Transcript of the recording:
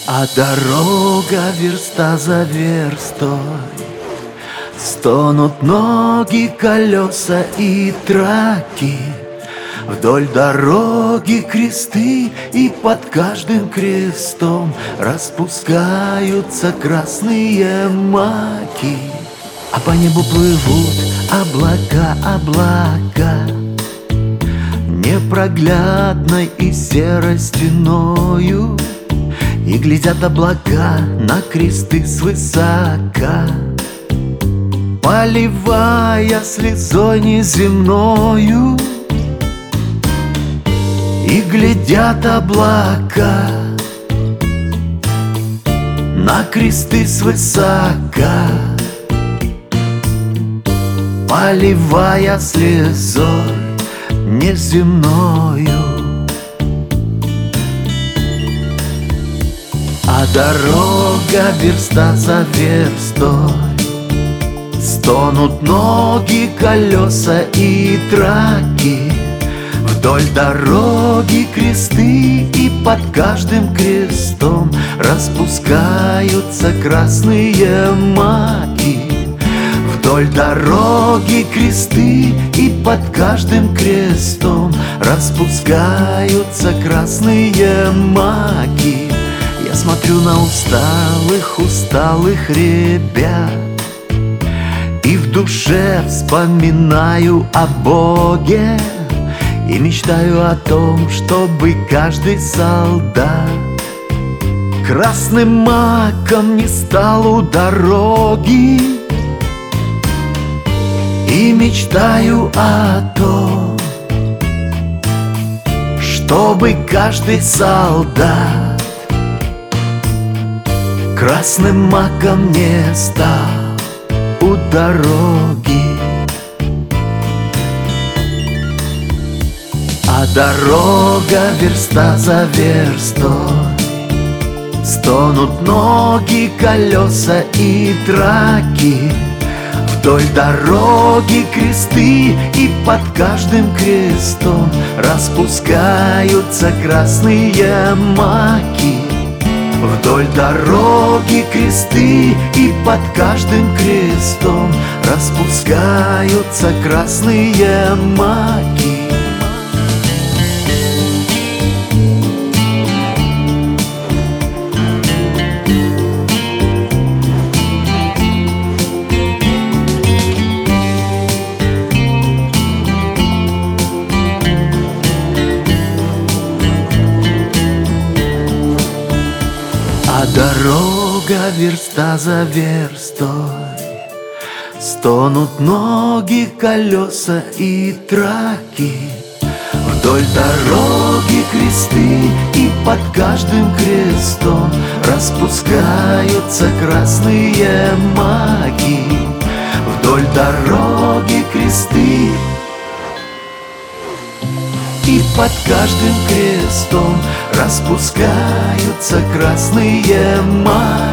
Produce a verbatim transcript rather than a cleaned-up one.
А дорога верста за верстой, стонут ноги, колеса и траки. Вдоль дороги кресты, и под каждым крестом распускаются красные маки. А по небу плывут облака, облака, непроглядной и серо-стеною. И глядят облака на кресты свысока, поливая слезой неземною. И глядят облака на кресты свысока, поливая слезой неземною. А дорога верста за верстой, стонут ноги, колеса и траки. Вдоль дороги кресты, и под каждым крестом распускаются красные маки. Вдоль дороги кресты, и под каждым крестом распускаются красные маки. Я смотрю на усталых, усталых ребят и в душе вспоминаю о Боге. И мечтаю о том, чтобы каждый солдат красным маком не стал у дороги. И мечтаю о том, чтобы каждый солдат красным маком не стал у дороги. А дорога верста за верстой, стонут ноги, колеса и траки. Вдоль дороги кресты, и под каждым крестом распускаются красные маки. Вдоль дороги кресты, и под каждым крестом распускаются красные маки. А дорога верста за верстой, стонут ноги, колеса и траки. Вдоль дороги кресты, и под каждым крестом распускаются красные маки. Вдоль дороги кресты, и под каждым крестом распускаются красные маки.